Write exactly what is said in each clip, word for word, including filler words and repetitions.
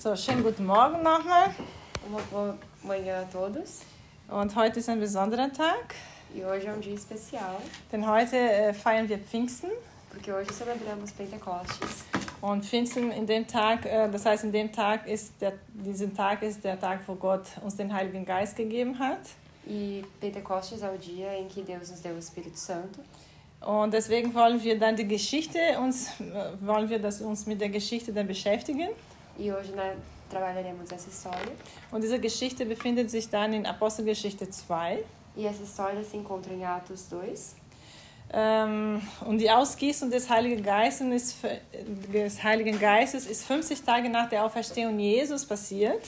So, schönen guten Morgen nochmal. Uma boa manhã a todos. Und heute ist ein besonderer Tag, E hoje é um dia especial, denn heute äh, feiern wir Pfingsten. porque hoje celebramos Pentecostes. Und Pfingsten in dem Tag, äh, das heißt in dem Tag ist der, diesen Tag ist der Tag, wo Gott uns den Heiligen Geist gegeben hat. E Pentecostes é o dia em que Deus nos deu o Espírito Santo. Und deswegen wollen wir dann die Geschichte uns, äh, wollen wir das uns mit der Geschichte dann beschäftigen. E hoje né, trabalharemos essa história. Und diese Geschichte befindet sich dann in Apostelgeschichte zwei. E essa história se encontra em Atos dois. Ähm, und die Ausgießung des Heiligen Geistes ist, des Heiligen Geistes ist fünfzig Tage nach der Auferstehung Jesus passiert.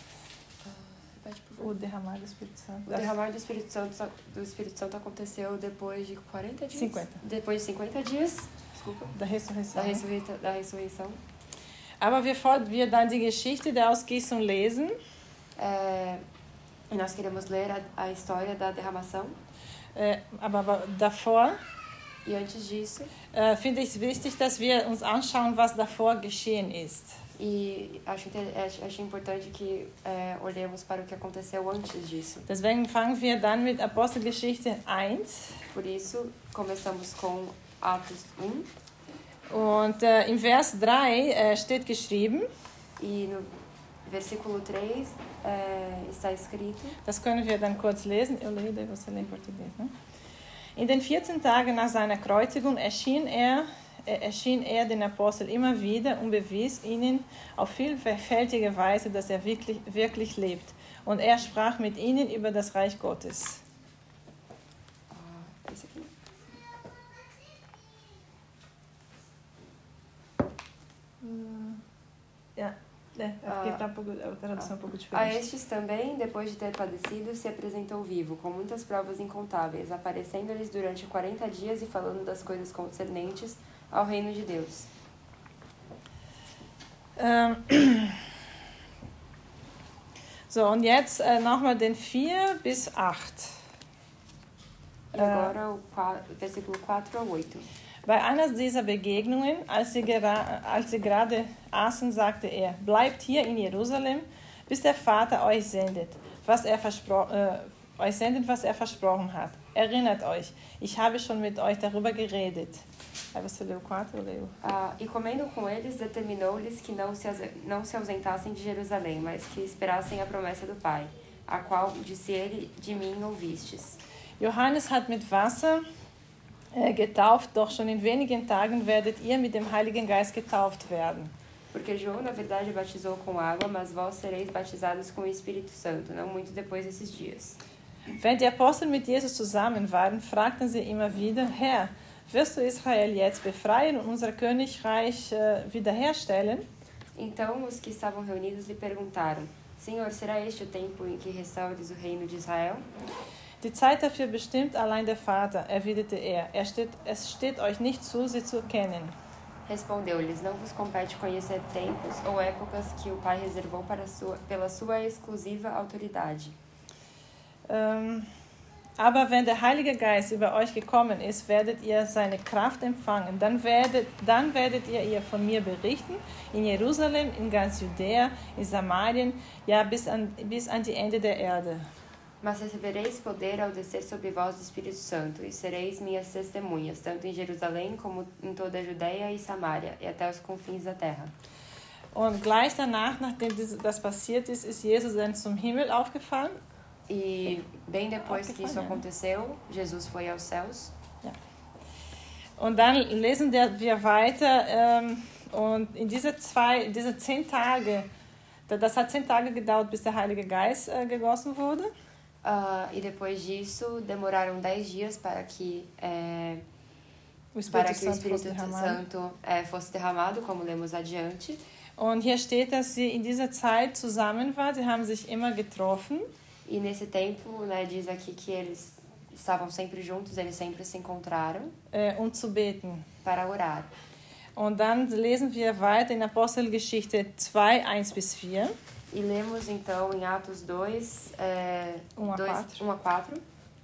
O derramar do Espírito Santo. O derramar do Espírito Santo, do Espírito Santo aconteceu depois de quarenta dias? cinquenta. Depois de cinquenta dias. Desculpa. Da ressurreição. Da, ressurreita, da ressurreição. Aber bevor wir dann die Geschichte der Ausgießung lesen, É, nós queremos ler a, a história da derramação. äh, aber, aber davor E antes disso, äh, finde ich es wichtig, dass wir uns anschauen, was davor geschehen ist. e acho, acho, acho importante que é, olhemos para o que aconteceu antes disso. Deswegen fangen wir dann mit Apostelgeschichte eins. Por isso, começamos com Atos um. Und äh, im Vers drei äh, steht geschrieben, E no versículo três é, está escrito: das können wir dann kurz lesen. Eu leio, daí você lê em português, ne? In den vierzehn Tagen nach seiner Kreuzigung erschien er, äh, erschien er den Aposteln immer wieder und bewies ihnen auf vielfältige Weise, dass er wirklich, wirklich lebt. Und er sprach mit ihnen über das Reich Gottes. Ah, esse aqui. Ja, né, aqui está um pouco, a tradução é um pouco A diferente. estes também, depois de ter padecido, se apresentou vivo, com muitas provas incontáveis, aparecendo-lhes durante quarenta dias e falando das coisas concernentes ao reino de Deus. Ähm, so, und jetzt äh, nochmal den vier bis acht. E agora o qua- versículo quatro ao oito. Bei einer dieser Begegnungen, als sie, gera- als sie gerade aßen, sagte er, bleibt hier in Jerusalem, bis der Vater euch sendet, was er, verspro- äh, euch sendet, was er versprochen hat. Erinnert euch, ich habe schon mit euch darüber geredet. Aí você leu quatro, eu leio. Ah, e comendo com eles, determinou-lhes que não se, ase- não se ausentassem de Jerusalém, mas que esperassem a promessa do Pai, a qual, disse ele, de mim ouvistes. Johannes hat mit Wasser äh, getauft, doch schon in wenigen Tagen werdet ihr mit dem Heiligen Geist getauft werden. Porque João, na verdade, batizou com água, mas vós sereis batizados com o Espírito Santo, não muito depois desses dias. Wenn die Apostel mit Jesus zusammen waren, fragten sie immer wieder, Herr, wirst du Israel jetzt befreien und unser Königreich äh, wiederherstellen? Então os que estavam reunidos lhe perguntaram: Senhor, será este o tempo em que restaures o reino de Israel? Die Zeit dafür bestimmt allein der Vater, erwiderte er. er steht, es steht euch nicht zu, sie zu kennen. Respondeu-lhes: Não vos compete conhecer tempos ou épocas que o Pai reservou para sua, pela sua exclusiva autoridade. Ähm, aber wenn der Heilige Geist über euch gekommen ist, werdet ihr seine Kraft empfangen. Dann werdet, dann werdet ihr ihr von mir berichten, in Jerusalem, in ganz Judäa, in Samarien, ja bis an, bis an die Ende der Erde. Mas recebereis poder ao descer sobre vós o Espírito Santo, e sereis minhas testemunhas, tanto em Jerusalém como em toda a Judéia e Samária, e até os confins da terra. Und gleich danach, nachdem das passiert ist, ist Jesus dann zum Himmel aufgefahren. E bem depois que isso Aufgefallen, ja. aconteceu, Jesus foi aos céus. Und dann lesen wir weiter. Ähm, und in diese zwei, diese zehn Tage, das hat zehn Tage gedauert, bis der Heilige Geist äh, gegossen wurde. Uh, e depois disso, demoraram dez dias para que, é, O para Espírito que o Santo fosse Espírito derramado. Santo é, fosse derramado, como lemos adiante. Und hier steht, dass sie in dieser Zeit zusammen waren. Sie haben sich immer getroffen. E nesse tempo, né, diz aqui que eles estavam sempre juntos, eles sempre se encontraram Äh, um zu beten. para orar. Und dann lesen wir weiter in Apostelgeschichte zwei, eins bis vier. E lemos então em Atos dois, é, um a quatro. um a quatro.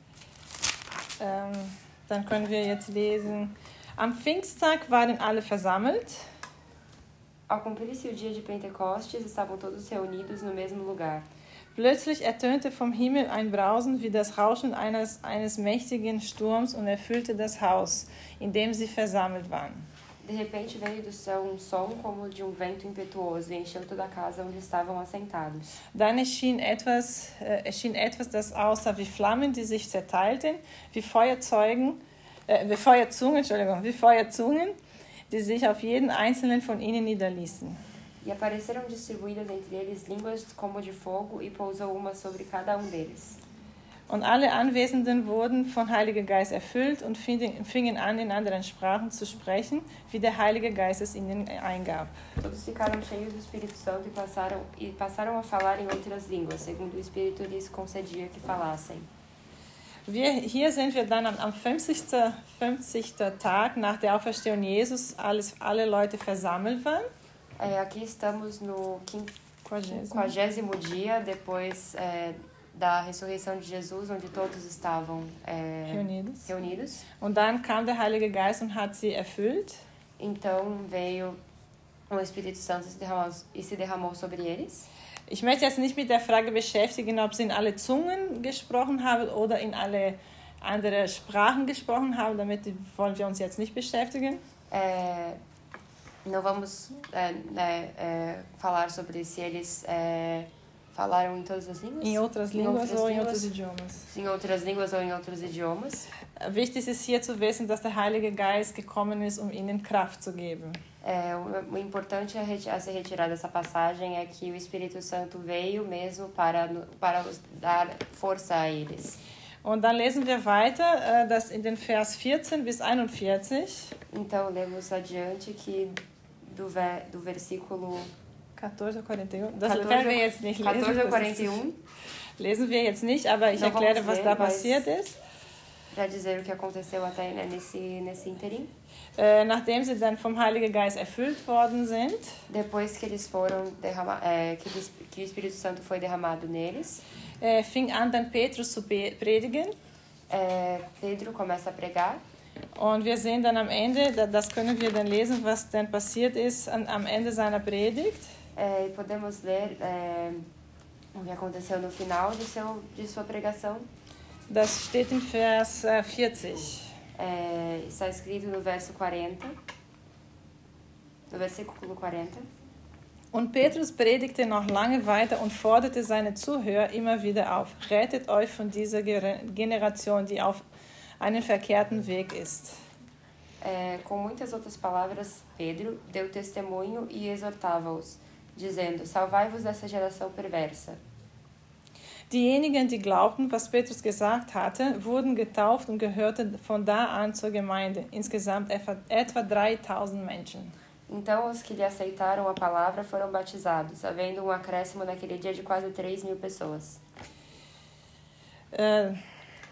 Ähm, dann können wir jetzt lesen. Am Pfingsttag waren alle versammelt. Ao cumprir-se o dia de Pentecostes, estavam todos reunidos no mesmo lugar. Plötzlich ertönte vom Himmel ein Brausen wie das Rauschen eines, eines mächtigen Sturms und erfüllte das Haus, in dem sie versammelt waren. De repente veio do céu um som como de um vento impetuoso e encheu toda a casa onde estavam assentados. Dann erschien etwas, äh, erschien etwas, das aussah wie Flammen, die sich zerteilten, wie Feuerzeugen, äh, wie Feuerzungen, Entschuldigung, wie Feuerzungen, die sich auf jeden einzelnen von ihnen niederließen. E apareceram distribuídas entre eles línguas como de fogo e pousou uma sobre cada um deles. Und alle Anwesenden wurden von Heiliger Geist erfüllt und fingen an, in anderen Sprachen zu sprechen, wie der Heilige Geist es ihnen eingab. Todos ficaram cheios do Espírito Santo e passaram, e passaram a falar em outras línguas, segundo o Espírito lhes concedia que falassem. Wir, hier sind wir dann am, am fünfzigsten Tag nach der Auferstehung Jesus, alles, alle Leute versammelt waren. É, aqui estamos no quinquagésimo dia depois é, da ressurreição de Jesus, onde todos estavam é, reunidos. reunidos. Und dann kam der Heilige Geist und hat sie erfüllt. Então veio o Espírito Santo e se derramou sobre eles. Ich möchte jetzt nicht mit der Frage beschäftigen, ob sie in alle Zungen gesprochen haben oder in alle andere Sprachen gesprochen haben. Damit wollen wir uns jetzt nicht beschäftigen. É, não vamos é, é, é, falar sobre se eles é, falaram em todas as línguas? Em outras em línguas outras ou línguas, em outros idiomas. Em outras línguas ou em outros idiomas. Wichtig ist hier zu wissen, dass der Heilige Geist gekommen ist, um ihnen Kraft zu geben. É, o, o importante a, reti- a ser retirado dessa passagem é que o Espírito Santo veio mesmo para, para dar força a eles. Und dann lesen wir weiter, dass in den Vers vierzehn bis einundvierzig. Então, lemos adiante que do, ver, do versículo vierzehn quarenta e um. Das werden wir jetzt nicht lesen. vierzehn quarenta e um. Lesen wir jetzt nicht, aber ich erkläre, was da passiert ist. Para dizer o que aconteceu até né, nesse, nesse interim. Äh, nachdem sie dann vom Heiligen Geist erfüllt worden sind, depois que eles foram derrama- é, que, eles, que o Espírito Santo foi derramado neles, äh, fing an dann Petrus zu be- predigen. É, Pedro começa a pregar. Und wir sehen dann am Ende, das können wir dann lesen, was dann passiert ist an, am Ende seiner Predigt. É, e podemos ler é, o que aconteceu no final de, seu, de sua pregação. Das steht in Vers äh, vierzig. É, está escrito no verso quarenta, no versículo quarenta. Und Petrus predigte noch lange weiter und forderte seine Zuhörer immer wieder auf: Rettet euch von dieser Generation, die auf einen verkehrten Weg ist. É, com muitas outras palavras, Pedro deu testemunho e exortava-os, dizendo: Salvai-vos dessa geração perversa. Diejenigen, die glaubten, was Petrus gesagt hatte, wurden getauft und gehörten von da an zur Gemeinde, insgesamt etwa dreitausend Menschen. Então os que lhe aceitaram a palavra foram batizados, havendo um acréscimo naquele dia de quase três mil pessoas. Äh,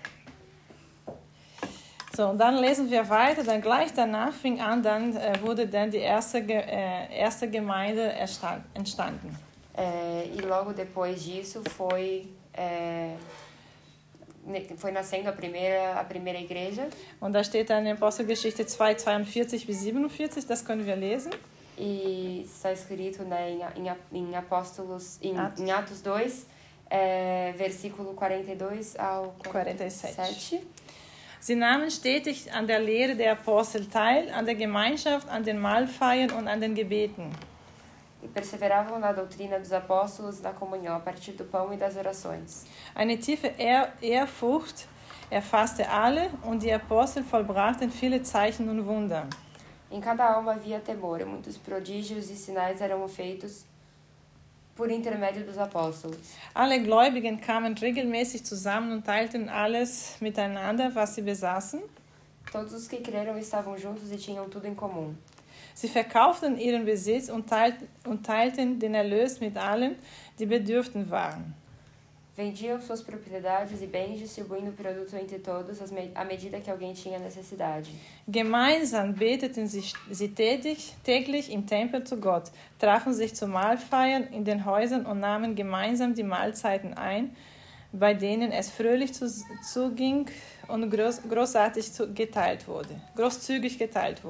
so, und dann lesen wir weiter, dann gleich danach fing an, dann äh, wurde dann die erste, äh, erste Gemeinde entstanden. É, e logo depois disso foi é, foi nascendo a primeira a primeira igreja. Und da steht dann in Apostelgeschichte zwei, zweiundvierzig bis siebenundvierzig, das können wir lesen. E está escrito, né, em, em, em Apóstolos, em Atos, em Atos dois, é, versículo quarenta e dois ao quarenta e sete. quarenta e sete. Sie nahmen stetig an der Lehre der Apostel teil, an der Gemeinschaft, an den Mahlfeiern und an den Gebeten. E perseveravam na doutrina dos apóstolos, na comunhão, a partir do pão e das orações. Eine tiefe Ehr- Ehrfurcht erfasste alle und die Apostel vollbrachten viele Zeichen und Wunder. Em cada alma havia temor, e muitos prodígios e sinais eram feitos por intermédio dos apóstolos. Alle Gläubigen kamen regelmäßig zusammen und teilten alles miteinander, was sie besaßen. Todos os que creram estavam juntos e tinham tudo em comum. Sie verkauften ihren Besitz und teilten, und teilten den Erlös mit allen, die bedürften waren. Vendiam suas propriedades e bens, distribuindo o produto entre todos à medida que alguém tinha necessidade. Gemeinsam beteten sie, sie täglich, täglich im Tempel zu Gott, trafen sich zu Mahlfeiern in den Häusern und nahmen gemeinsam die Mahlzeiten ein, bei denen es fröhlich zu, zuging und groß, großartig zu, geteilt wurde, großzügig geteilt wurde.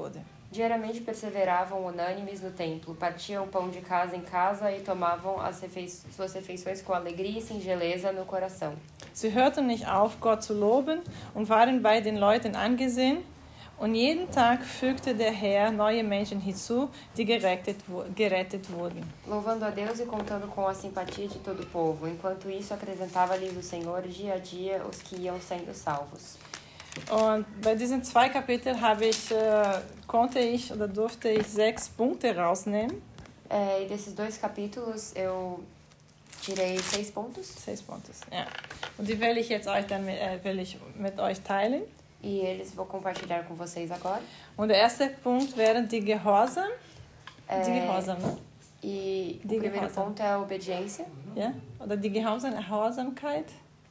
Diariamente perseveravam unânimes no templo, partiam o pão de casa em casa e tomavam as refei- suas refeições com alegria e singeleza no coração. Sie hörten nicht auf, Gott zu loben und waren bei den Leuten angesehen. Und jeden Tag fügte der Herr neue Menschen hinzu, die gerettet, gerettet wurden. Louvando a Deus e contando com a simpatia de todo o povo. Enquanto isso, acrescentava-lhes o Senhor dia a dia os que iam sendo salvos. Und bei diesen zwei Kapiteln habe ich, äh, konnte ich oder durfte ich sechs Punkte rausnehmen. É, e desses dois capítulos eu tirei seis pontos. Sechs Punkte, ja. Und die will ich jetzt euch dann mit, äh, will ich mit euch teilen. E eles vou compartilhar com vocês agora. Und der erste Punkt wäre die Gehorsam. É, Die Gehorsam, ne? E Die o primeiro Gehorsam. ponto é a obediência. Ja? Oder die Gehorsam, Gehorsamkeit.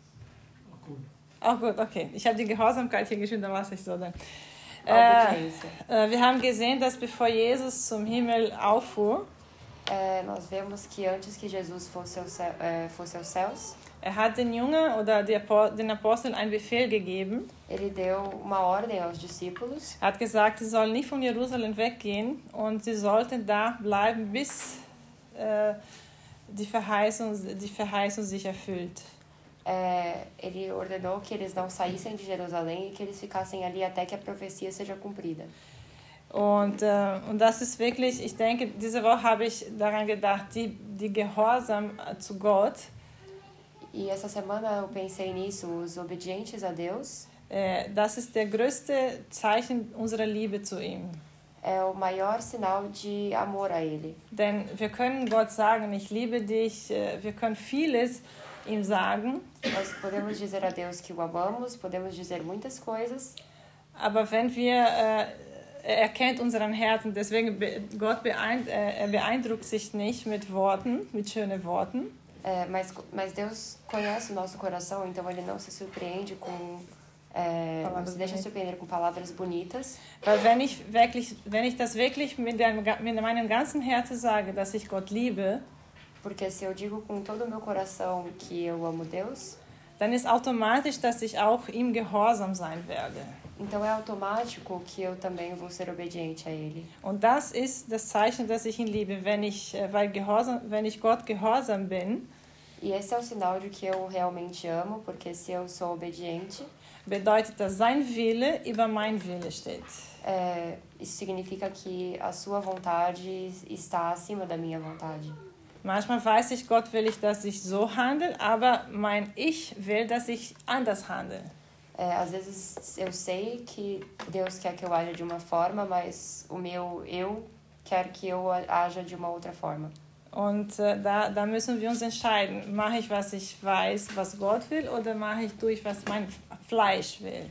Auch gut, okay. Ich habe die Gehorsamkeit hier geschrieben, dann war es nicht so. Dann. A Äh, obediência. äh, wir haben gesehen, dass bevor Jesus zum Himmel auffuhr, É, nós vemos que antes que Jesus fosse, ao céu, é, fosse aos céus, er hat den Jüngern oder die Apo- den Aposteln einen Befehl gegeben. ele deu uma ordem aos discípulos. Er hat gesagt, sie sollen nicht von Jerusalem weggehen und sie sollten da bleiben, bis äh, die, Verheißung, die Verheißung sich erfüllt. É, ele ordenou que eles não saíssem de Jerusalém e que eles ficassem ali até que a profecia seja cumprida. Und, äh, und das ist wirklich, ich denke, diese Woche habe ich daran gedacht, die, die Gehorsam zu Gott, E essa semana eu pensei nisso, os obedientes a Deus äh, das ist der größte Zeichen unserer Liebe zu ihm. é o maior sinal de amor a Ele. Denn wir können Gott sagen, ich liebe dich, äh, wir können vieles ihm sagen, Nós podemos dizer a Deus que o amamos, podemos dizer muitas coisas, aber wenn wir, äh, er kennt unseren Herzen, deswegen be, Gott beein, äh, er beeindruckt sich nicht mit Worten, mit schönen Worten, é, mas, mas Deus conhece o nosso coração, então Ele não se surpreende com... É, não Palavras se deixa bonitas. surpreender com palavras bonitas. weil wenn ich, wirklich, wenn ich das wirklich mit, dem, mit meinem ganzen Herzen sage, dass ich Gott liebe, Porque se eu digo com todo o meu coração que eu amo Deus, dann ist automatisch, dass ich auch ihm gehorsam sein werde. então é automático que eu também vou ser obediente a Ele. Und das ist das Zeichen, dass ich ihn liebe. Wenn ich, äh, weil gehorsam, wenn ich Gott gehorsam bin, E esse é o sinal de que eu realmente amo, porque se eu sou obediente, bedeutet das, sein Wille über mein Wille steht. é, isso significa que a sua vontade está acima da minha vontade. Manchmal weiß ich, Gott will ich, dass ich so handle, aber mein Ich will, dass ich anders handle. É, às vezes eu sei que Deus quer que eu haja de uma forma, mas o meu eu quer que eu haja de uma outra forma. Und äh, da, da müssen wir uns entscheiden, mache ich, was ich weiß, was Gott will, oder mache ich durch, was mein Fleisch will.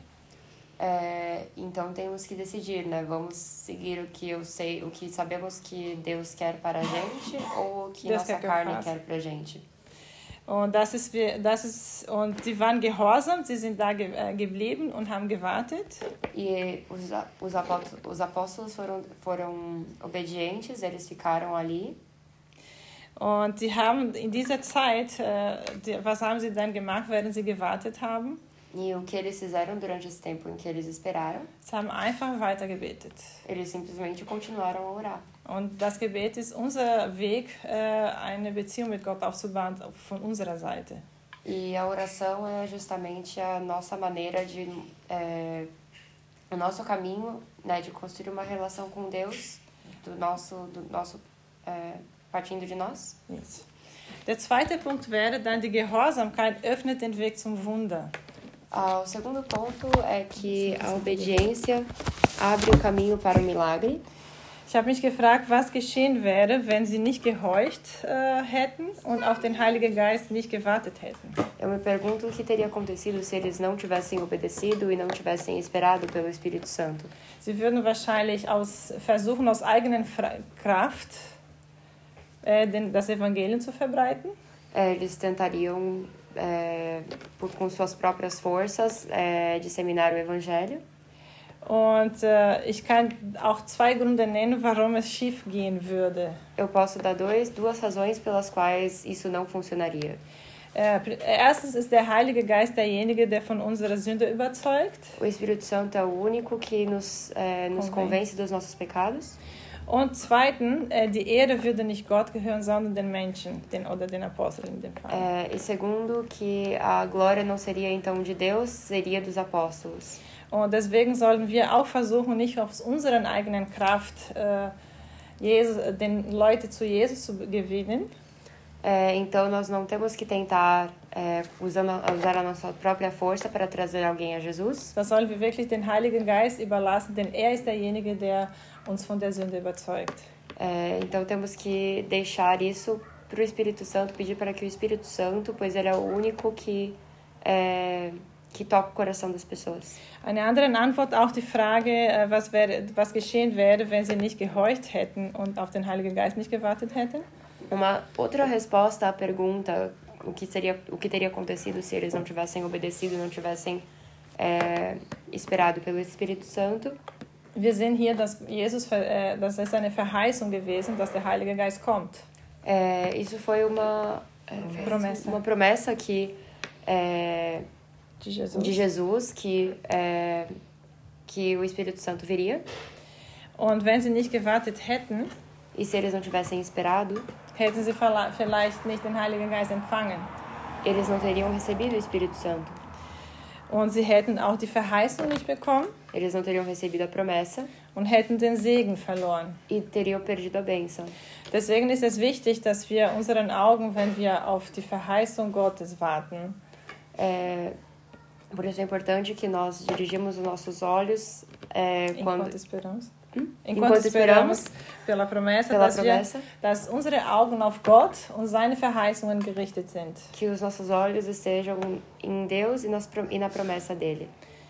É, então temos que decidir, né? Vamos seguir o que eu sei, o que sabemos que Deus quer para a gente ou o que Deus nossa quer que eu carne faça. quer pra gente. Und das ist, wir- das ist, und sie waren gehorsam, sie sind da ge, äh, geblieben und haben gewartet. E os, a- os, apóstolos, os apóstolos foram, foram obedientes, eles ficaram ali. Und sie haben in dieser Zeit, äh, die, was haben sie dann gemacht, während sie gewartet haben? E o que eles fizeram durante esse tempo em que eles esperaram, Sie haben einfach weiter gebetet. eles simplesmente continuaram a orar. Und das Gebet ist unser Weg, äh, eine Beziehung mit Gott aufzubauen von unserer Seite. E a oração é justamente a nossa maneira de... É, o nosso caminho, né, de construir uma relação com Deus, do nosso, do nosso é, partindo de nós. Yes. Der zweite Punkt wäre dann, die Gehorsamkeit öffnet den Weg zum Wunder. Ah, o segundo ponto é que a obediência abre o caminho para o milagre. Ich habe mich gefragt, was geschehen wäre, wenn sie nicht gehorcht äh, hätten und auf den Heiligen Geist nicht gewartet hätten. Eu me pergunto o que teria acontecido se eles não tivessem obedecido e não tivessem esperado pelo Espírito Santo. Sie würden wahrscheinlich aus, versuchen, aus eigener Fra- Kraft äh, den, das Evangelium zu verbreiten. É, eles tentariam, é, por, com suas próprias forças, é, disseminar o Evangelho. Und äh, ich kann auch zwei Gründe nennen, warum es schief gehen würde. Eu posso dar dois, duas razões pelas quais isso não funcionaria. Äh, erstens ist der Heilige Geist derjenige, der von unserer Sünde überzeugt. O Espírito Santo é o único que nos, é, nos convence dos nossos pecados. Und zweitens, äh, die Ehre würde nicht Gott gehören, sondern den Menschen, den, oder den Aposteln in dem Fall. É, e segundo, que a glória não seria então de Deus, seria dos apóstolos. Und deswegen sollen wir auch versuchen, nicht aus unserer eigenen Kraft äh, Jesus, den Leute zu Jesus zu gewinnen. É, então nós não temos que tentar é, usando, usar a nossa própria força para trazer alguém a Jesus. Das sollen wir wirklich den Heiligen Geist überlassen, denn er ist derjenige, der uns von der Sünde überzeugt. É, então temos que deixar isso para o Espírito Santo, pedir para que o Espírito Santo, pois ele é o único que, é, que toca o coração das pessoas. Eine andere Antwort auch die Frage, was, wäre, was geschehen wäre, wenn sie nicht gehorcht hätten und auf den Heiligen Geist nicht gewartet hätten. Uma outra resposta à pergunta, o que, seria, o que teria acontecido se eles não tivessem obedecido, não tivessem é, esperado pelo Espírito Santo. Wir sehen hier, dass Jesus, äh, das ist eine Verheißung gewesen, dass der Heilige Geist kommt. É, isso foi uma é, promessa, uma promessa que, é, de Jesus, de Jesus que, é, que o Espírito Santo viria. Und wenn sie nicht gewartet hätten, e se eles não tivessem esperado, hätten sie vielleicht nicht den Heiligen Geist empfangen. Eles não teriam recebido o Espírito Santo. Und sie hätten auch die Verheißung nicht bekommen. Eles não teriam recebido a promessa. Und hätten den Segen verloren. E teriam perdido a bênção. Deswegen ist es wichtig, dass wir unseren Augen, wenn wir auf die Verheißung Gottes warten, é, por isso é importante que nós dirigimos os nossos olhos é, enquanto quando esperamos. Hum? Enquanto, enquanto esperamos, pela promessa, pela dass, promessa wir, dass unsere Augen auf Gott und seine Verheißungen gerichtet sind. Que os nossos olhos estejam em Deus e, nas, e na promessa dele.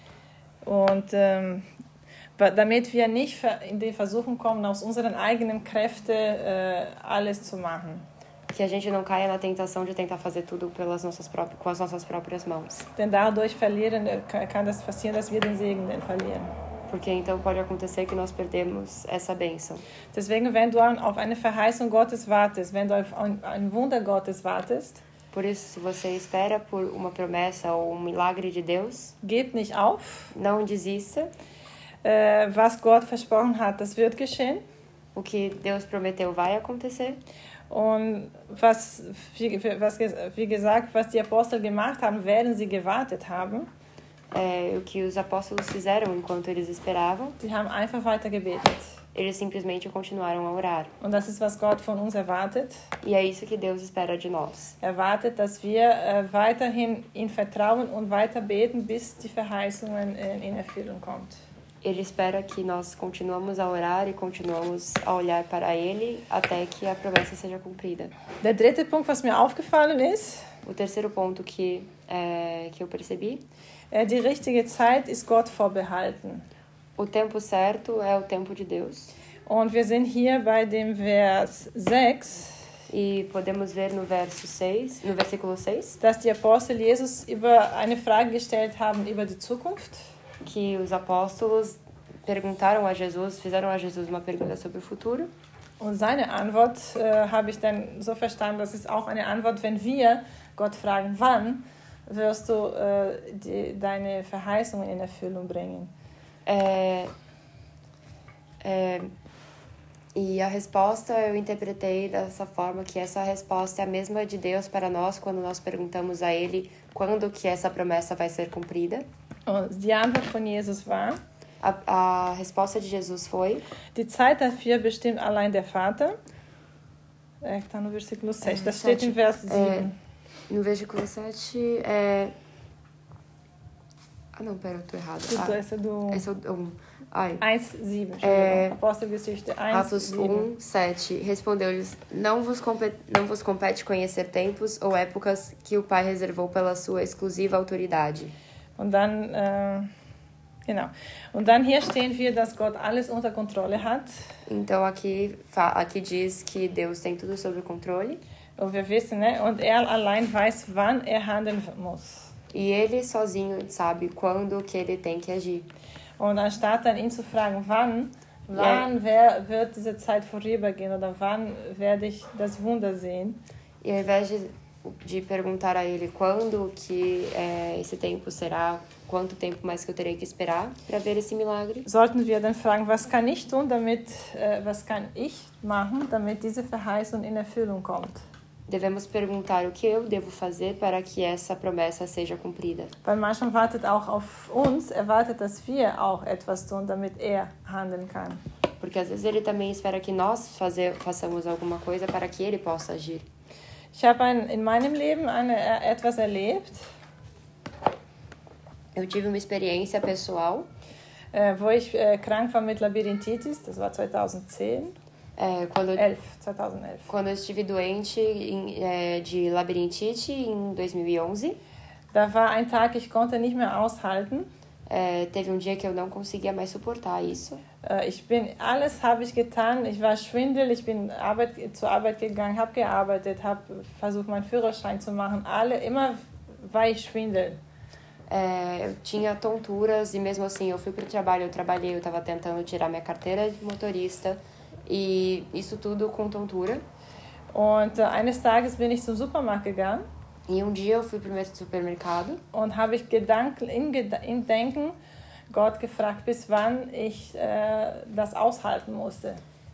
Und ähm, damit wir nicht in die Versuchung kommen, aus unseren eigenen Kräften äh, alles zu machen. Que a gente não caia na tentação de tentar fazer tudo pelas nossas próprias, com as nossas próprias mãos. Denn dadurch verlieren, kann das passieren, dass wir den Segen verlieren. Porque então pode acontecer que nós perdemos essa bênção. Deswegen, wenn du auf eine Verheißung Gottes wartest, wenn du auf ein Wunder Gottes wartest, por isso, se você espera por uma promessa ou um milagre de Deus, gib nicht auf. Não desista. Äh, was Gott versprochen hat, das wird geschehen. O que Deus prometeu vai acontecer. Und was, wie, was, wie gesagt, was die Apostel gemacht haben, während sie gewartet haben, É, o que os apóstolos fizeram enquanto eles esperavam. Sie haben einfach weiter gebetet. Eles simplesmente continuaram a orar. Und das ist, was Gott von uns erwartet. E é isso que Deus espera de nós. Erwartet, dass wir äh, weiterhin ihn vertrauen und weiter beten, bis die Verheißungen äh, in Erfüllung kommt. Ele espera que nós continuamos a orar e continuamos a olhar para Ele até que a promessa seja cumprida. Der dritte Punkt, was mir aufgefallen ist, o terceiro ponto que, é, que eu percebi, äh, die richtige Zeit ist Gott vorbehalten. O tempo certo é o tempo de Deus. Und wir sind hier bei dem Vers sechs. E podemos ver no verso seis, no versículo seis, dass die Apostel Jesus über eine Frage gestellt haben über die Zukunft. Que os apóstolos perguntaram a Jesus, fizeram a Jesus uma pergunta sobre o futuro. Und seine Antwort äh, habe ich dann so verstanden, das ist auch eine Antwort, wenn wir Gott fragen, wann wirst du äh, die, deine Verheißungen in Erfüllung bringen? É, é, e a resposta eu interpretei dessa forma, que essa resposta é a mesma de Deus para nós quando nós perguntamos a Ele quando que essa promessa vai ser cumprida. Und die Antwort von Jesus war, a, a resposta de Jesus foi: die Zeit dafür bestimmt allein der Vater. Está no versículo seis, das steht im Vers sieben. É, no versículo sete é... Ah, não, pera, eu tô errado. Tudo, ah, esse é do... Esse é o um. Ai. um, siete, é... Apostelgeschichte um, Atos um, sete. Respondeu-lhes: não vos, compete, não vos compete conhecer tempos ou épocas que o Pai reservou pela sua exclusiva autoridade. Und dann, äh, genau. Und dann hier stehen wir, dass Gott alles unter Kontrolle hat. Então aqui, aqui diz que Deus tem tudo sob controle. Und wir wissen, né? Und er allein weiß, wann er handeln muss. E ele sozinho sabe quando que ele tem que agir. Und anstatt dann ihn zu fragen, wann, wann wer, wird diese Zeit vorübergehen oder wann werde ich das Wunder sehen? E ao invés de de perguntar a ele quando que é, esse tempo será, quanto tempo mais que eu terei que esperar para ver esse milagre. Sollten wir dann fragen, was kann ich tun, damit, äh, was kann ich machen, damit diese Verheißung in Erfüllung kommt? Devemos perguntar o que eu devo fazer para que essa promessa seja cumprida. Weil manchmal wartet auch auf uns, erwartet, dass wir auch etwas tun, damit er handeln kann. Porque às vezes ele também espera que nós fazer, façamos alguma coisa para que ele possa agir. Ich habe ein, in meinem Leben eine, etwas erlebt. Eu tive uma experiência pessoal, äh, wo ich äh, krank war mit Labyrinthitis, das war zweitausendzehn. é, quando, eu, elf, zweitausendelf. quando eu estive doente em, é, de labirintite em dois mil e onze. Da war ein Tag, ich konnte nicht mehr aushalten. É, teve um dia que eu não conseguia mais suportar isso. Äh, ich bin, alles habe ich getan. Ich war Schwindel, ich bin Arbeit, zur Arbeit gegangen, habe gearbeitet, habe versucht, meinen Führerschein zu machen. Alle, immer war ich Schwindel. É, eu tinha tonturas e mesmo assim eu fui para o trabalho, eu trabalhei, eu estava tentando tirar minha carteira de motorista e isso tudo com tontura. Und äh, eines Tages bin ich zum Supermarkt gegangen. E um dia eu fui para o supermercado und habe ich Gedank, in, in Denken Gott gefragt, bis wann ich äh, das aushalten musste.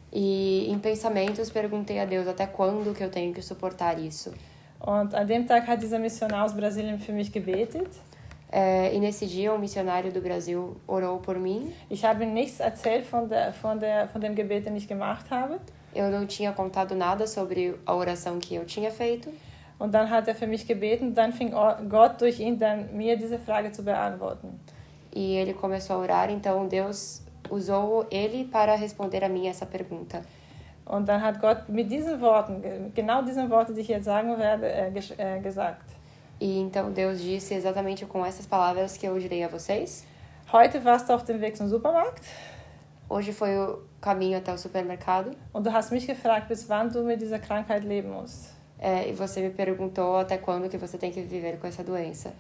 E em pensamentos perguntei a Deus até quando que eu tenho que suportar isso. Und an dem Tag hat dieser Missionar aus Brasilien für mich gebetet. É, e nesse dia um missionário do Brasil orou por mim. Ich habe ihm nichts erzählt von, der, von, der, von dem Gebet, den ich gemacht habe. Eu não tinha contado nada sobre a oração que eu tinha feito. Und dann hat er für mich gebeten, dann fing Gott durch ihn dann mir diese Frage zu beantworten. E ele começou a orar, então Deus usou ele para responder a mim essa pergunta. Und dann hat Gott mit diesen Worten, genau diesen Worten, die ich jetzt sagen werde, äh, gesagt. E então Deus disse exatamente com essas palavras que eu direi a vocês. Heute warst du auf dem Weg zum Supermarkt. Hoje foi o caminho até o supermercado. Und du hast mich gefragt, bis wann du mit dieser Krankheit leben musst. É, e você me perguntou até quando que você tem que viver com essa doença.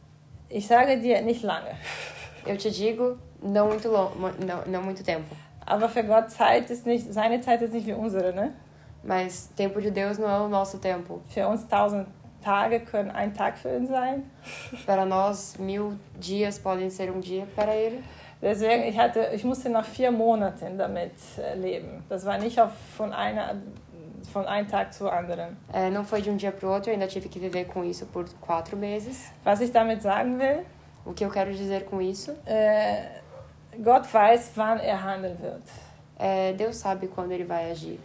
Ich sage dir, nicht lange. Eu te digo, não muito long, não, não muito tempo. Aber für Gott Zeit ist nicht, seine Zeit ist nicht wie unsere, ne? Mas tempo de Deus não é o nosso tempo. Für uns tausend Tage können ein Tag für ihn sein. Para nós, mil dias podem ser um dia para ele. Deswegen, ich hatte, ich musste noch vier Monate damit leben. Das war nicht auf, von einer, von einem Tag zu anderen. É, não foi de um dia para o outro, eu ainda tive que viver com isso por quatro meses. Was ich damit sagen will? O que eu quero dizer com isso? Äh, Gott weiß, wann er handeln wird. É, Deus sabe quando ele vai agir.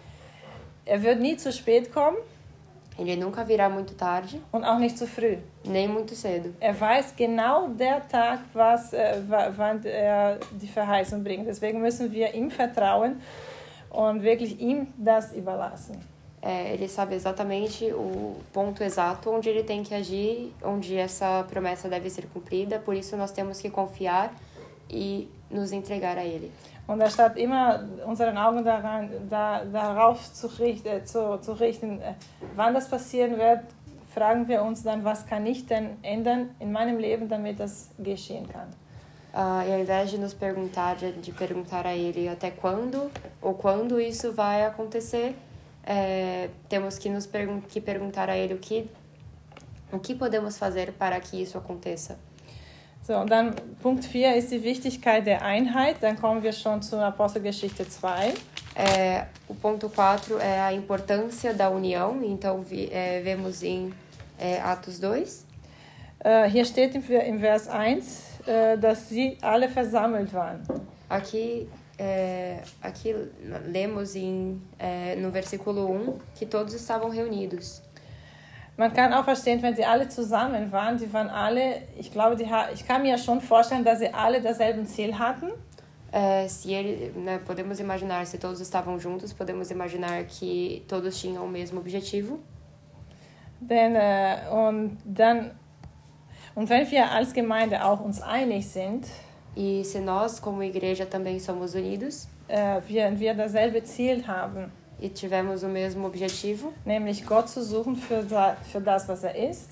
Er wird nie zu spät kommen. Ele nunca virá muito tarde. Und auch nicht zu früh. Nem muito cedo. Er weiß genau der Tag, was, äh, wann er die Verheißung bringt. Deswegen müssen wir ihm vertrauen und wirklich ihm das überlassen. É, ele sabe exatamente o ponto exato onde ele tem que agir, onde essa promessa deve ser cumprida. Por isso nós temos que confiar e nos entregar a ele. Und anstatt immer unseren Augen daran, da, darauf zu richten, zu, zu richten, wann das passieren wird, fragen wir uns dann, was kann ich denn ändern in meinem Leben, damit das geschehen kann. Uh, e ao invés de nos perguntar, de, de perguntar a ele até quando ou quando isso vai acontecer, é, temos que nos pergun- que perguntar a ele o que, o que podemos fazer para que isso aconteça. So, und dann Punkt vier ist die Wichtigkeit der Einheit. Dann kommen wir schon zur Apostelgeschichte zwei. É, o ponto quatro é a importância da união. Então, vi, é, vemos em é, Atos dois. Uh, hier steht im, im Vers eins, uh, dass sie alle versammelt waren. Aqui, é, aqui lemos em, é, no versículo um que todos estavam reunidos. Man kann auch verstehen, wenn sie alle zusammen waren, sie waren alle, ich glaube, die, ich kann mir ja schon vorstellen, dass sie alle dasselbe Ziel hatten. É, se ele, né, podemos imaginar, se todos estavam juntos, podemos imaginar que todos tinham o mesmo objetivo. Denn, äh, und, dann, und wenn wir als Gemeinde auch uns einig sind, E se nós, como igreja, também somos unidos, äh, wir, wir dasselbe Ziel haben, e tivemos o mesmo objetivo, nämlich Gott zu suchen für, für das, was er ist.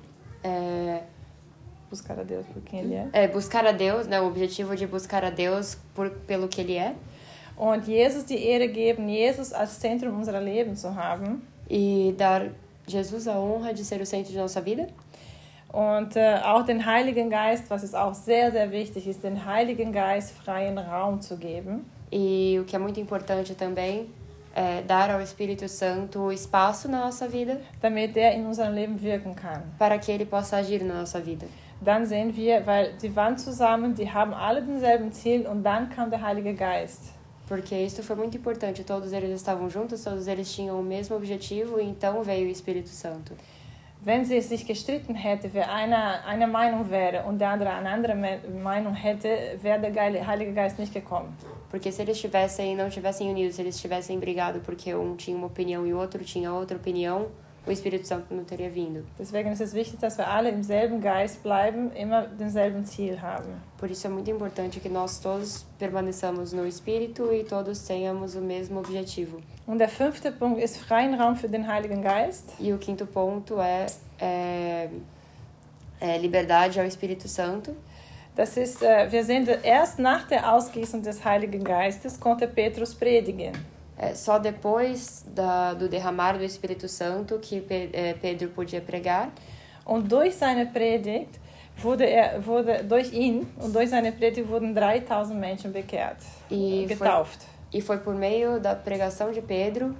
É, buscar a Deus por quem ele é. É, buscar a Deus, né, o objetivo de buscar a Deus por, pelo que ele é. Und Jesus die Ehre geben, Jesus als Zentrum unserer Leben zu haben. E dar Jesus a honra de ser o centro de nossa vida. Und äh, auch den Heiligen Geist, was ist auch sehr, sehr wichtig ist, den Heiligen Geist freien Raum zu geben. E o que é muito importante também é dar ao Espírito Santo espaço na nossa vida, damit er in unserem Leben wirken kann. para que ele possa agir na nossa vida. Dann sehen wir, weil sie waren zusammen, die haben alle denselben Ziel und dann kam der Heilige Geist. Porque isso foi muito importante. Todos eles estavam juntos, todos eles tinham o mesmo objetivo e então veio o Espírito Santo. Wenn sie sich gestritten hätte, wer einer eine Meinung wäre und der andere eine andere Meinung hätte, wäre der Heilige Geist nicht gekommen. Porque se eles tivessem, não tivessem unidos, se eles tivessem brigado porque um tinha uma opinião e o outro tinha outra opinião, o Espírito Santo não teria vindo. Deswegen ist es wichtig, dass wir alle im selben Geist bleiben, immer denselben Ziel haben. Por isso é muito importante que nós todos permaneçamos no Espírito e todos tenhamos o mesmo objetivo. Und der fünfte Punkt ist freien Raum für den Heiligen Geist. E o quinto ponto é, é, é liberdade ao Espírito Santo. Das ist, äh, wir sehen, erst nach der Ausgießung des Heiligen Geistes konnte Petrus predigen. É só depois da, do derramar do Espírito Santo que Pe, é, Pedro podia pregar. Und durch seine Predigt wurde er, wurde durch ihn und durch seine Predigt wurden dreitausend Menschen bekehrt, E getauft. Foi, e foi por meio da pregação de Pedro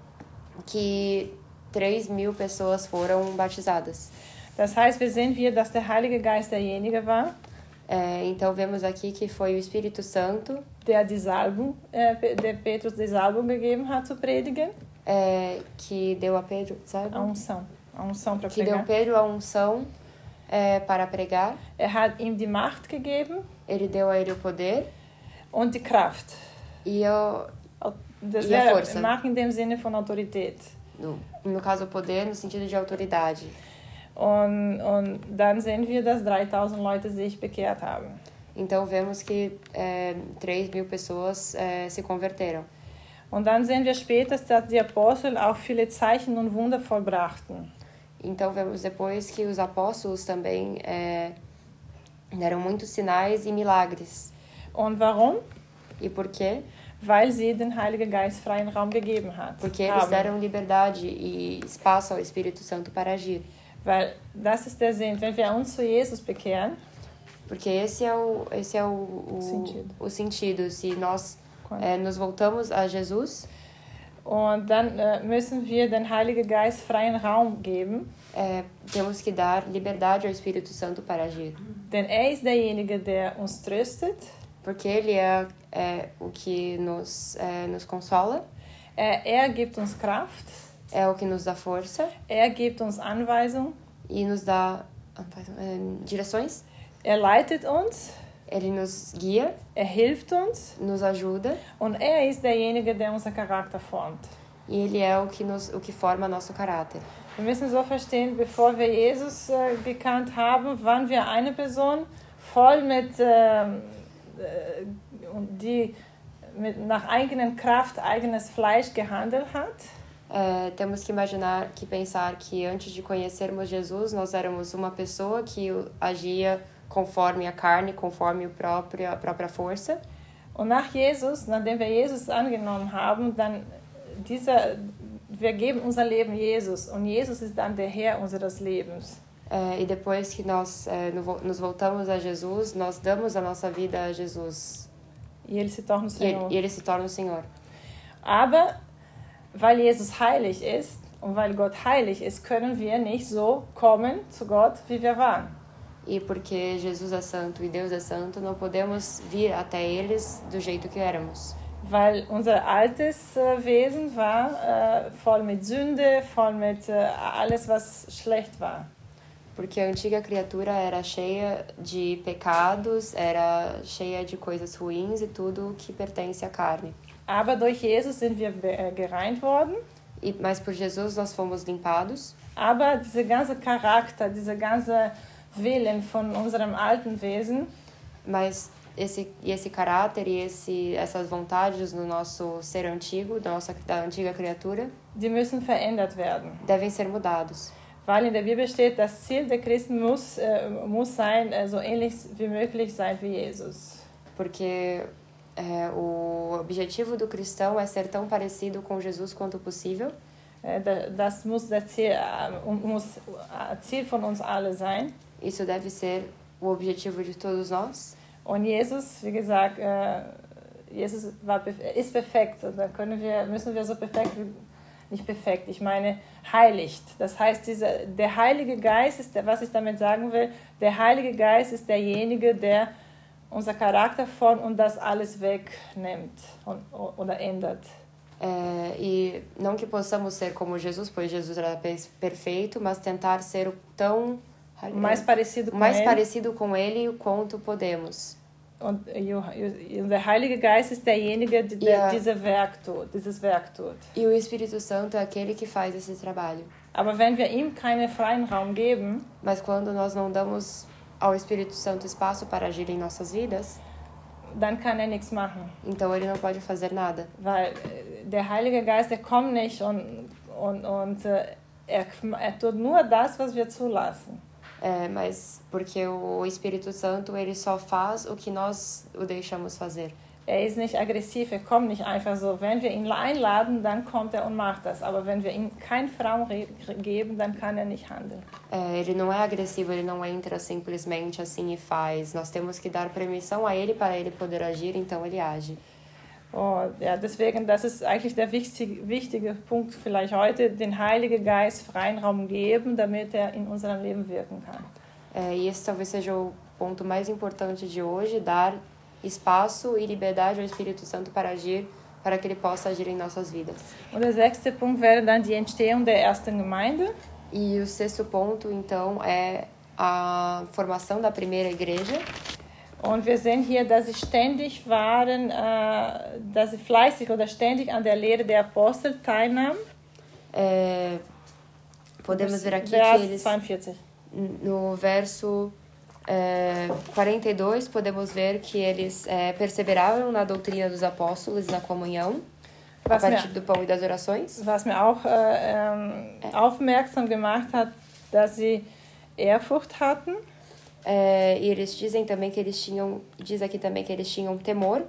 que três mil pessoas foram batizadas. Das heißt, wir sehen hier, dass der Heilige Geist derjenige war, É, então vemos aqui que foi o Espírito Santo der die Salbung, äh, der Petrus die Salbung gegeben hat zu predigen. é, que deu a Pedro, sabe? A unção, a unção para Que deu pregar. Pedro a unção é, para pregar. Er hat ihm die Macht gegeben Ele deu a ele o poder und die Kraft. e o, Das E a wäre força. Macht in dem Sinne von Autorität. no, no caso o poder no sentido de autoridade. Und, und dann sehen wir, dass dreitausend Leute sich bekehrt haben. Então vemos que é, três mil pessoas é, se converteram. Und dann sehen wir später, dass die Apostel auch viele Zeichen und Wunder vollbrachten. Então vemos depois que os apóstolos também é, deram muitos sinais e milagres. Und warum? E por quê? Weil sie den Heiligen Geist freien Raum gegeben hat. Porque eles haben. deram liberdade e espaço ao Espírito Santo para agir. Weil das ist der Sinn, wenn wir uns zu Jesus bekehren, Porque esse é o, esse é o, o, Sentido. o sentido. Se nós Quando- é, nos voltamos a Jesus, und dann äh, müssen wir den Heiligen Geist freien Raum geben, é, temos que dar liberdade ao Espírito Santo para agir. denn er ist derjenige, der uns tröstet, Porque ele é, é o que nos, é, nos consola, er, er gibt uns Kraft, é o que nos dá força er gibt uns Anweisung, e nos dá é, direções. er leitet uns, Ele nos guia, er hilft uns nos ajuda und er ist derjenige, der unser Charakter formt. e ele é o que, nos, o que forma nosso caráter. Wir müssen so verstehen, bevor wir Jesus äh, gekannt haben, waren wir eine Person voll mit, ähm, äh, und die mit, nach eigener Kraft, eigenes Fleisch gehandelt hat. É, temos que imaginar, que pensar que antes de conhecermos Jesus, nós éramos uma pessoa que agia conforme a carne, conforme o próprio, a própria força. Und nach Jesus, nachdem wir Jesus angenommen haben, dann dieser, wir geben unser Leben Jesus und Jesus ist dann der Herr unseres Lebens. É, e depois que nós é, no- nos voltamos a Jesus, nós damos a nossa vida a Jesus. E ele se torna o E ele, Senhor. e ele se torna o Senhor. Aber weil Jesus heilig ist und weil Gott heilig ist, können wir nicht so kommen zu Gott, wie wir waren. E porque Jesus é santo e Deus é santo, não podemos vir até eles do jeito que éramos. Weil unser altes äh, Wesen war äh, voll mit Sünde, voll mit äh, alles, was schlecht war. Porque a antiga criatura era cheia de pecados, era cheia de coisas ruins e tudo que pertence à carne. Aber durch Jesus sind wir be- äh, gereint worden. E, mas por Jesus nós fomos limpados. Aber dieser ganze Charakter, dieser ganze Willen von unserem alten Wesen, Mas esse, e esse caráter e esse, essas vontades no nosso ser antigo, da, nossa, da antiga criatura, die müssen verändert werden. devem ser mudados. Weil in der Bibel steht, das Ziel der Christen muss, äh, muss sein, äh, so ähnlich wie möglich sein wie Jesus. Porque é, o objetivo do cristão é ser tão parecido com Jesus quanto possível. Das muss das Ziel, muss Ziel von uns alle sein. Isso deve ser o objetivo de todos nós. Und Jesus, wie gesagt, Jesus war, ist perfekt. Und da können wir, müssen wir so perfekt, nicht perfekt, ich meine heiligt. Das heißt, dieser, der Heilige Geist ist, was ich damit sagen will, der Heilige Geist ist derjenige, der unser Charakter formt und das alles wegnimmt und, oder ändert. É, e não que possamos ser como Jesus, pois Jesus era perfeito, mas tentar ser tão mais parecido com mais ele. parecido com ele quanto podemos. Und der Heilige Geist ist derjenige, der yeah. diese Werk tut, dieses Werk tut. E o Espírito Santo é aquele que faz esse trabalho. Aber wenn wir ihm keinen freien Raum geben, mas quando nós não damos ao Espírito Santo espaço para agir em nossas vidas, dann kann er nichts machen. Então ele não pode fazer nada. Weil der Heilige Geist, der kommt nicht und, und, und er, er tut nur das, was wir zulassen. É, mas porque o Espírito Santo, ele só faz o que nós o deixamos fazer. Er ist nicht aggressiv, er kommt nicht einfach so. Wenn wir ihn einladen, dann kommt er und macht das. Aber wenn wir ihm keinen Raum geben, dann kann er nicht handeln. É, ele não é agressivo, ele não entra simplesmente assim e faz. Nós temos que dar permissão a ele para ele poder agir, então ele age. Oh, ja, deswegen, das ist eigentlich der wichtige, wichtige Punkt vielleicht heute, den Heiligen Geist freien Raum geben, damit er in unserem Leben wirken kann. É, e esse talvez seja o ponto mais importante de hoje, dar espaço e liberdade ao Espírito Santo para agir, para que ele possa agir em nossas vidas. Und der sechste Punkt wäre dann die Entstehung der ersten Gemeinde. E o sexto ponto, então, é a formação da primeira igreja. Und wir sehen hier, dass sie ständig waren, äh, dass sie fleißig oder ständig an der Lehre der Apostel teilnahmen. É, podemos ver aqui Vers que eles, zweiundvierzig. no verso é, quarenta e dois, podemos ver que eles é, perseveraram na doutrina dos apóstolos, na comunhão, was a partir mir, do pão e das orações. Was mir auch äh, ähm, aufmerksam gemacht hat, dass sie Ehrfurcht hatten. É, e eles dizem também que eles tinham, diz aqui também que eles tinham temor.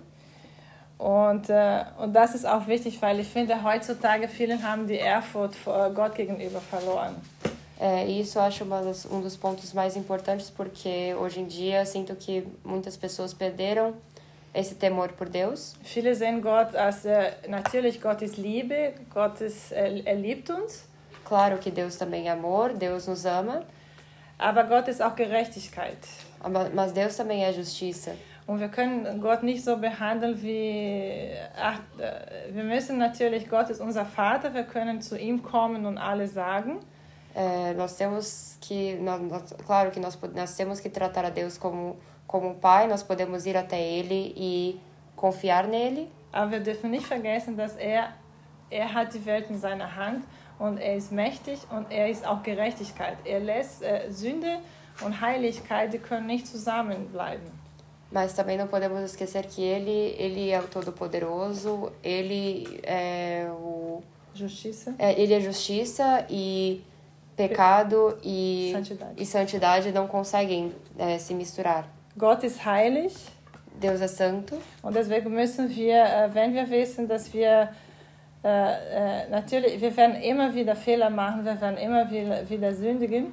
Und, äh, und das ist auch wichtig, weil ich finde, heutzutage viele haben die Ehrfurcht vor Gott gegenüber verloren. É, e isso eu acho uma das, um dos pontos mais importantes, porque hoje em dia eu sinto que muitas pessoas perderam esse temor por Deus. Viele sehen Gott als, äh, natürlich Gott ist Liebe, Gott ist, äh, er liebt uns. Claro que Deus também é amor, Deus nos ama. Aber Gott ist auch Gerechtigkeit. Mas Deus também é justiça. Und wir können Gott nicht so behandeln wie... Ach, wir müssen natürlich, Gott ist unser Vater, wir können zu ihm kommen und alles sagen. É, nós temos que... Nós, claro que nós, nós temos que tratar a Deus como, como um pai, nós podemos ir até ele e confiar nele. Aber wir dürfen nicht vergessen, dass er, er hat die Welt in seiner Hand. Und er ist mächtig und er ist auch Gerechtigkeit. Er lässt äh, Sünde und Heiligkeit, die können nicht zusammenbleiben. Mas também não podemos esquecer que ele, ele é o Todo-Poderoso, ele é o... Justiça. É, ele é justiça e pecado e santidade, e santidade não conseguem é, se misturar. Gott ist heilig. Deus é santo. Und deswegen müssen wir, äh, wenn wir wissen, dass wir Äh, äh, natürlich, wir werden immer wieder Fehler machen, wir werden immer wieder, wieder sündigen.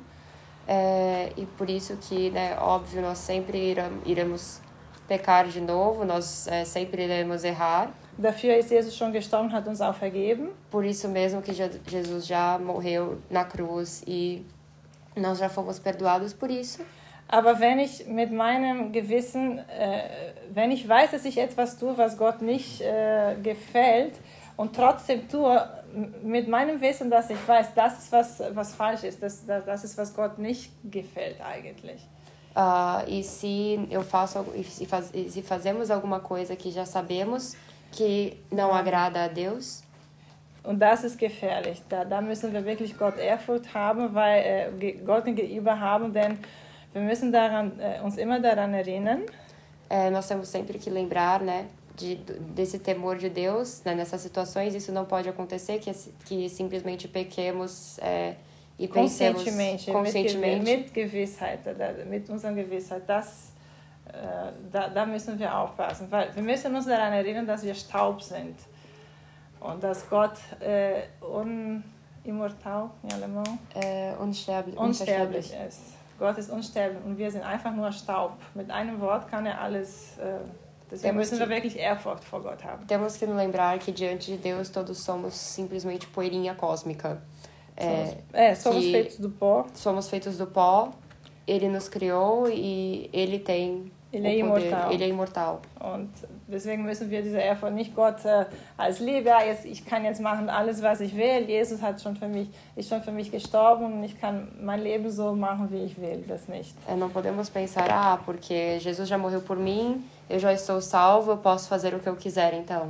É, e por isso que, né, óbvio, nós sempre iremos pecar de novo, nós é, sempre iremos errar. Dafür ist Jesus schon gestorben, hat uns auch vergeben. Por isso mesmo que Jesus já morreu na cruz e nós já fomos perdoados por isso. Aber wenn ich mit meinem Gewissen, äh, wenn ich weiß, dass ich etwas tue, was Gott nicht äh, gefällt, und trotzdem tue, mit meinem Wissen, dass ich weiß, das ist was, was falsch ist, das, das, das ist, was Gott nicht gefällt eigentlich. Uh, e se eu faço, e se, faz, e se fazemos alguma coisa que já sabemos que não agrada a Deus. Und das ist gefährlich. Da, da müssen wir wirklich Gott Ehrfurcht haben, weil äh, Gott gegenüber haben, denn wir müssen daran, äh, uns immer daran erinnern. É, nós temos sempre que lembrar, né? De, desse temor de Deus, né? Nessas situações, isso não pode acontecer, que, que simplesmente pequemos é, e pensemos conscientemente, conscientemente. Mit, mit Gewissheit, mit unserer Gewissheit, das, äh, da, da müssen wir aufpassen, weil wir müssen uns daran erinnern, dass wir Staub sind und dass Gott äh, un, Immortal in alemão. É, unsterblich. Unsterblich ist. Gott ist unsterblich und wir sind einfach nur Staub. Mit einem Wort kann er alles... Äh, deswegen müssen wir wirklich Ehrfurcht vor Gott haben. Temos que nos lembrar que diante de Deus todos somos simplesmente poeirinha cósmica. É, somos, é, somos feitos do pó. Somos feitos do pó. Ele nos criou e ele tem ele é imortal. Ele é imortal. Und deswegen müssen wir diese Ehrfurcht nicht Gott äh, als Liebe, ja, jetzt, ich kann jetzt machen alles, was ich will. Jesus hat schon für mich, ist schon für mich gestorben und ich kann mein Leben so machen, wie ich will. Das nicht. É, não podemos pensar, ah, porque Jesus já morreu por mim, eu já estou salvo, eu posso fazer o que eu quiser, então.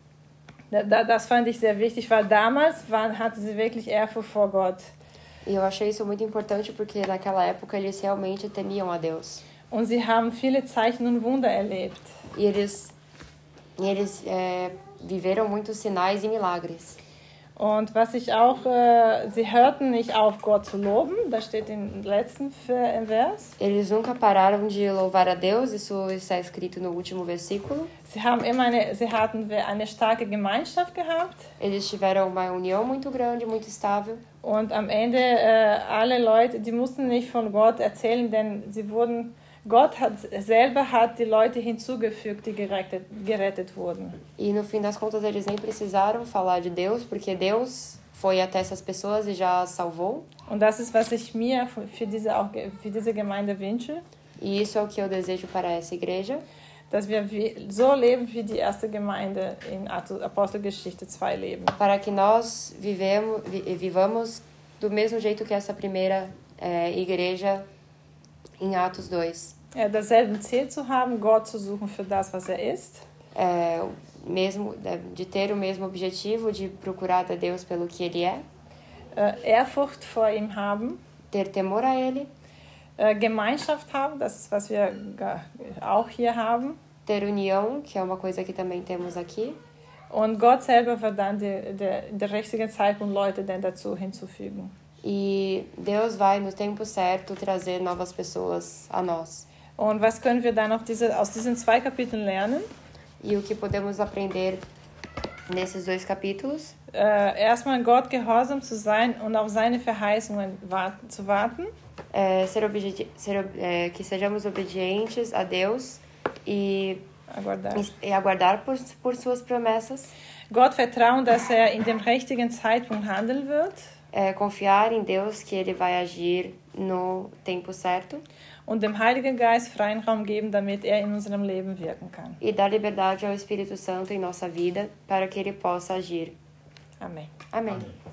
Das fand ich sehr wichtig, weil damals war, hatte sie wirklich Ehrfurcht vor Gott. E eu achei isso muito importante porque naquela época eles realmente temiam a Deus. Und sie haben viele Zeichen und Wunder erlebt. E eles, eles é, viveram muitos sinais e milagres. Und was ich auch, äh, sie hörten nicht auf, Gott zu loben, das steht im letzten Vers. Eles nunca pararam de louvar a Deus, isso está escrito no último versículo. Sie haben immer eine, sie hatten eine starke Gemeinschaft gehabt. Eles tiveram uma união muito grande, muito estável. Und am Ende äh, alle Leute, die mussten nicht von Gott erzählen, denn sie wurden Gott hat, selber hat die Leute hinzugefügt, die gerettet, gerettet wurden. E no fim das contas eles nem precisaram falar de Deus, porque Deus foi até essas pessoas e já as salvou. Und das ist, was ich mir für diese, auch für diese Gemeinde wünsche. E isso é o que eu desejo para essa igreja. Dass wir so leben, wie die erste Gemeinde in Apostelgeschichte zwei leben. Para que nós vivemos, vivamos do mesmo jeito que essa primeira é, igreja em Atos dois. Ja, dasselbe Ziel zu haben, Gott zu suchen für das, was er ist. É, mesmo, de ter o mesmo objetivo, de procurar a Deus pelo que Ele é. Äh, Ehrfurcht vor ihm haben. Ter temor a Ele. Äh, Gemeinschaft haben, das ist, was wir auch hier haben. Ter união, que é uma coisa que também temos aqui. Und Gott selber wird dann die, die, der richtigen Zeitpunkt Leute dann dazu hinzufügen. E Deus vai, no tempo certo, trazer novas pessoas a nós. Und was können wir dann auf diese, aus diesen zwei Kapiteln lernen? E o que podemos aprender nesses dois capítulos? Äh, erstmal Gott gehorsam zu sein und auf seine Verheißungen warten, zu warten. É, ser obedi- ser, é, que sejamos obedientes a Deus e aguardar, e aguardar por, por suas promessas. Gott vertrauen, dass er in dem richtigen Zeitpunkt handeln wird. É, confiar em Deus que Ele vai agir no tempo certo. Und dem Heiligen Geist freien Raum geben, damit er in unserem Leben wirken kann. E dar liberdade ao Espírito Santo em nossa vida para que Ele possa agir. Amém. Amém. Amém.